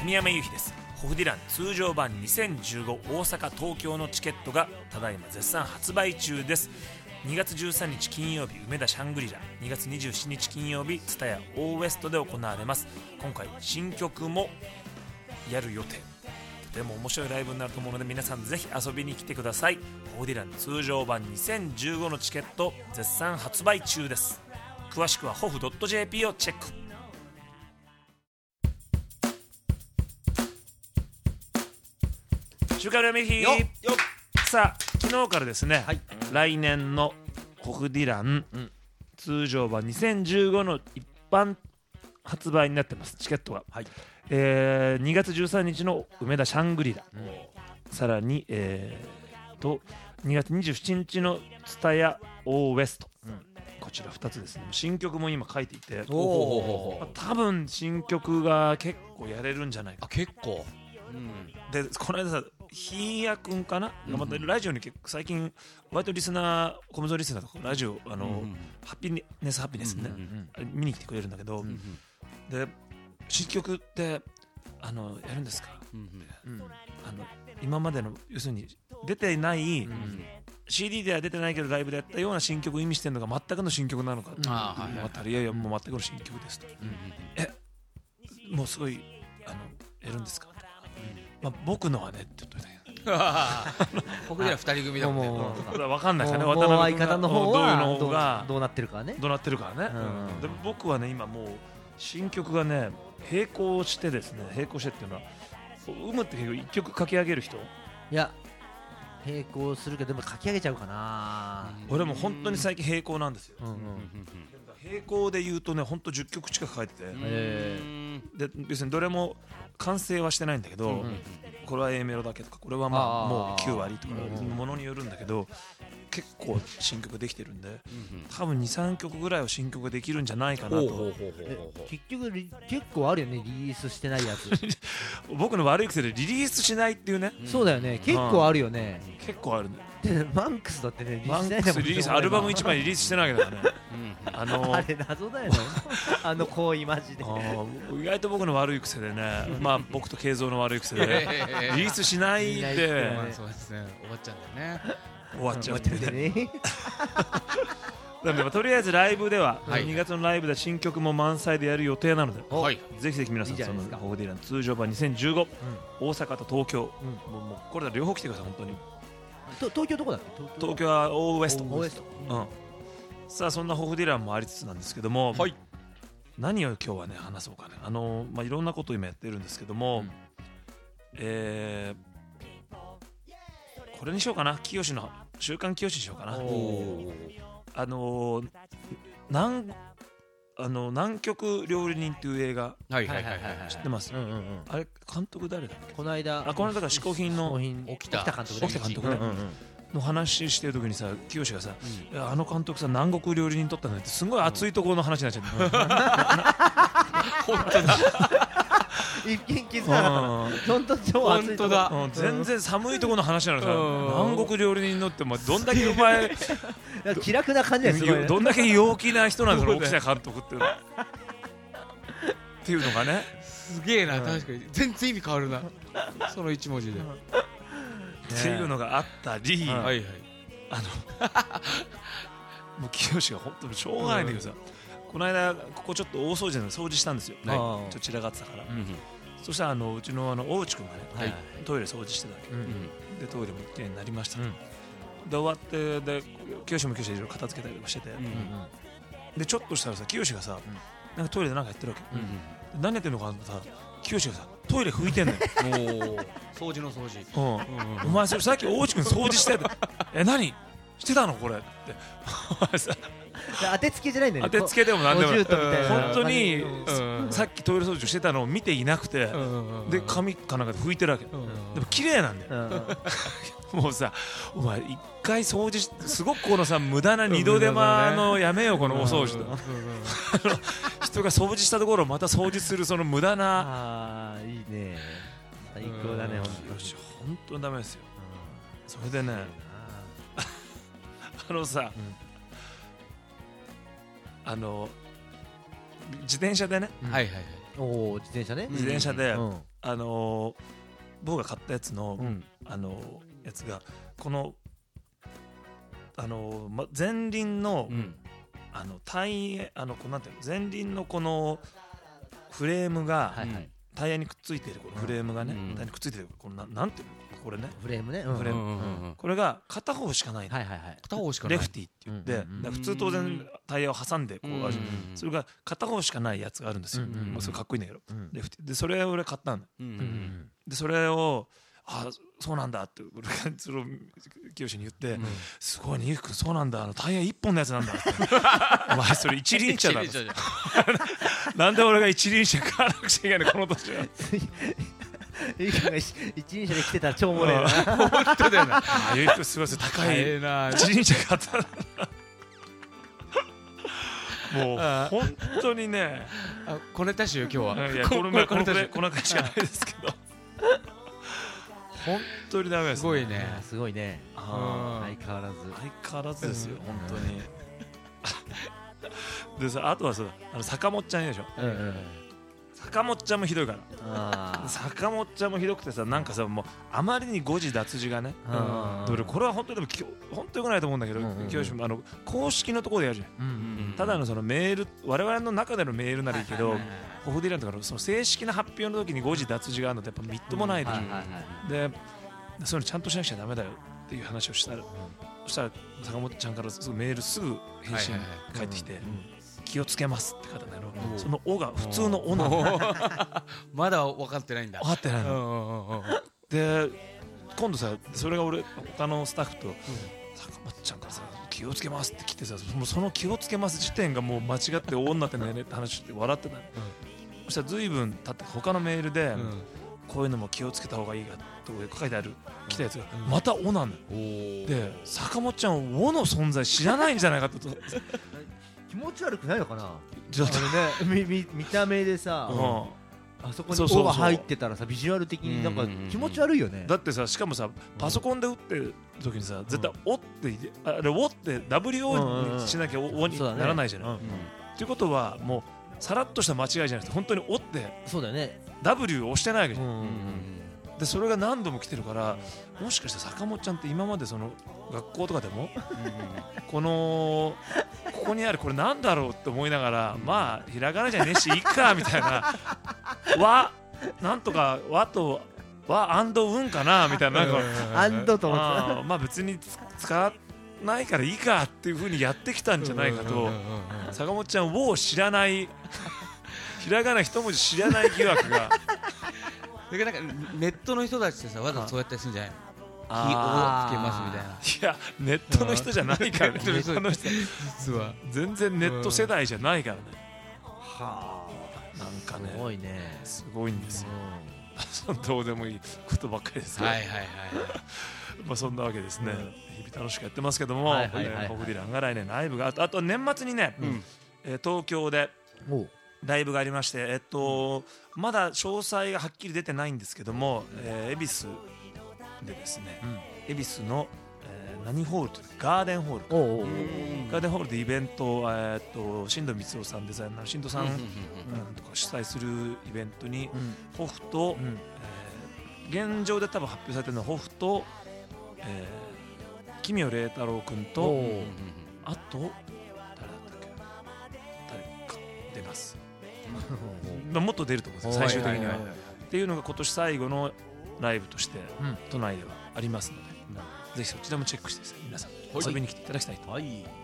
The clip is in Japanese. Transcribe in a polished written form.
富山由紀です。ホフディラン通常版2015大阪東京のチケットがただいま絶賛発売中です。2月13日金曜日梅田シャングリラ、2月27日金曜日ツタヤオーウエストで行われます。今回新曲もやる予定、とても面白いライブになると思うので皆さんぜひ遊びに来てください。ホフディラン通常版2015のチケット絶賛発売中です。詳しくはホフ .jp をチェック。週刊ラメヒよっさあ昨日からですね、 はい来年のホフディラン、通常版2015の一般発売になってます。チケットが、 はい 2月13日の梅田シャングリラ、さらに、2月27日のツタヤオーウエスト、こちら2つですね。新曲も今書いていて、 お多分新曲が結構やれるんじゃないか。 結構でこの間さひーやくんかな、またラジオに結構最近割とリスナーコムゾリスナーとかラジオハッピネスね、あれ見に来てくれるんだけど、で新曲ってやるんですか、今までの要するに出てない、CD では出てないけどライブでやったような新曲を意味してるのが全くの新曲なのかって思ったら、いやいやもう全くの新曲ですと、もうすごいやるんですか、僕のはねって言っといたけど僕ら二人組だもんね。 分かんないですよね。 もう渡辺相方の方はどういうのがどうなってるかね。 どうなってるからね、で僕はね今もう新曲がね並行してですね、並行してっていうのはうむって結構一曲書き上げる人、 いや並行するけどでも書き上げちゃうかな。 俺も本当に最近並行なんですよ。 うんうん並行で言うとね本当10曲近く書いてて、で別にどれも完成はしてないんだけど、これは A メロだけとかこれはまあもう9割とかものによるんだけど、結構新曲できてるんで、多分 2,3 曲ぐらいは新曲ができるんじゃないかなと。 結局結構あるよね、リリースしてないやつ僕の悪い癖でリリースしないっていうね、 そうだよね、結構あるよね。 結構あるね。 でマンクスだってね、 マンクスリリースアルバム1枚リリースしてないわけだからね。 あれ謎だよねあの行為マジで意外と僕の悪い癖でね、まあ僕と慶三の悪い癖でリリースしないでそうですね、終わっちゃうんだよね。 終わっちゃうんでね。 ねなのでとりあえずライブでははい 2月のライブで新曲も満載でやる予定なので、 はいぜひぜひ皆さんそのいいじゃないですかホフディラン通常版2015、大阪と東京、もうこれだ両方来てください本当に。 東京どこだっけ。 東京はオーウエスト。 オーウエスト。 さあそんなホフディランもありつつなんですけども、 はい何を今日はね話そうかね。いろんなことを今やってるんですけども、これにしようかな。清の週刊清にしようかな。南極料理人っていう映画はいはいはいはい。 知ってます？あれ監督誰だっけ？ この間この間から嗜好品の沖田監督ねの話してる時にさ、清がさ、いや監督さ南国料理人撮ったんだってすごい熱いところの話になっちゃって本当だ。 一見気づかなかった。本当超熱いとこ。 本当だ。 全然寒いところの話なのさ、南国料理人のってどんだけお前気楽な感じですごいね。 どんだけ陽気な人なんだろう沖田監督っていうのっていうのがね、 すげえな、確かに全然意味変わるな、その一文字で。 っていうのがあったり、 はいはい。 もう清が本当にしょうがないんだけどさ、この間ここちょっと大掃除で掃除したんですよ。ちょっと散らかってたから、そしたらうちの大内くんがね、トイレ掃除してたわけで、トイレもきれいになりましたと。で終わってで清も清でいろいろ片付けたりとかしてて、でちょっとしたらさ清がさなんかトイレでなんかやってるわけ、何やってんのかなってさ、清がさトイレ拭いてんのよ。 掃除の掃除。 お前それさっき大内くん掃除してて何してたのこれってお前さ当てつけじゃないんだよね。 当てつけでもなんでもない。本当にさっきトイレ掃除をしてたのを見ていなくて、で髪かなんかで拭いてるわけ。でも綺麗なんだよ。もうさお前一回掃除すごくこのさ無駄な二度手間のやめようこのお掃除と。人が掃除したところをまた掃除するその無駄な。 いいね、最高だね。 本当にダメですよ。それでねさ自転車でね、 はいはいはい。 おお、自転車ね。 自転車で僕が買ったやつの、やつがこの前輪の、タイヤこうなんていうの前輪のこのフレームが、タイヤにくっついているこのフレームがね、タイヤにくっついているこのなんていうのこれねフレームね、 フレーム、これが片方しかないの、 片方しかないレフティって言って、普通当然タイヤを挟んでこうある、それが片方しかないやつがあるんですよ、それかっこいいんだけど、レフティでそれを俺買ったんだ、でそれをそうなんだって俺がそれを清に言って、すごいねゆうきくんそうなんだタイヤ一本のやつなんだってお前それ一輪車だなんで俺が一輪車買わなくちゃいけないこの年はゆうきくんが一輪車で来てたら超おもろいな本当だよなゆうきくんすごいです高い一輪車買ったもう本当にねこねたしよ今日は。 いやこの回しかないですけど本当にダメです。 すごいね。 すごいね。相変わらずですよ本当に。でさあとはさ坂本ちゃんいるでしょ。坂本ちゃんもひどいから。坂本ちゃんもひどくてさなんかさもうあまりに誤字脱字がね。これは本当にでも本当に良くないと思うんだけど、公式のところでやるじゃん。ただのそのメール我々の中でのメールならいいけど。ホフディランとかのその正式な発表の時に誤字脱字があるのってやっぱみっともないでしょ。でそういうのちゃんとしなくちゃダメだよっていう話をしたらそしたら坂本ちゃんからメールすぐ返信返ってきて気をつけますって書いたんだけどその「お」が普通の「お」なのまだ分かってないんだ分かってないので今度さそれが俺他のスタッフと坂本ちゃんからさ気をつけますって来てさもうその気をつけます時点がもう間違って「お」になってねって話して笑ってたのそしたら随分経って他のメールでこういうのも気をつけた方がいいがと書いてある来たやつがまた「お」なので坂本ちゃん「お」の存在知らないんじゃないかと気持ち悪くないのかなちょっと見た目でさあそこに「お」が入ってたらさビジュアル的になんか気持ち悪いよねだってさしかもさパソコンで打ってる時にさ絶対「お」ってあれ「お」って WO にしなきゃ「お」にならないじゃないということはもうさらっとした間違いじゃなくて本当に「お」ってそうだよね W を押してないわけじゃんでそれが何度も来てるからもしかして坂本ちゃんって今までその学校とかでもここにあるこれなんだろうって思いながらまあひらがなじゃねえしいっかみたいな和なんとか和と和&運かなみたいなアンドと思ってまあ別に使わないからいいかっていう風にやってきたんじゃないかと坂本ちゃんを知らないひらがな一文字知らない疑惑がだからなんかネットの人たちってさわざとそうやってするんじゃないの気をつけますみたいな。 いやネットの人じゃないからねネットの人実は全然ネット世代じゃないからねはあなんかねすごいねすごいんですよどうでもいいことばっかりですけどまあそんなわけですね日々楽しくやってますけどもホフディランが来年ライブがあと年末にね東京でライブがありましてまだ詳細がはっきり出てないんですけども恵比寿でですね恵比寿の何ホールというガーデンホールガーデンホールでイベント新藤光雄さんデザイナーの新藤さんとか主催するイベントにホフと現状で多分発表されてるのはホフと奇妙麗太郎君とあと誰だったっけ誰か出ますもっと出ると思うんですよ最終的にはっていうのが今年最後のライブとして都内ではありますのでぜひそちらもチェックしてですね皆さん遊びに来ていただきたいと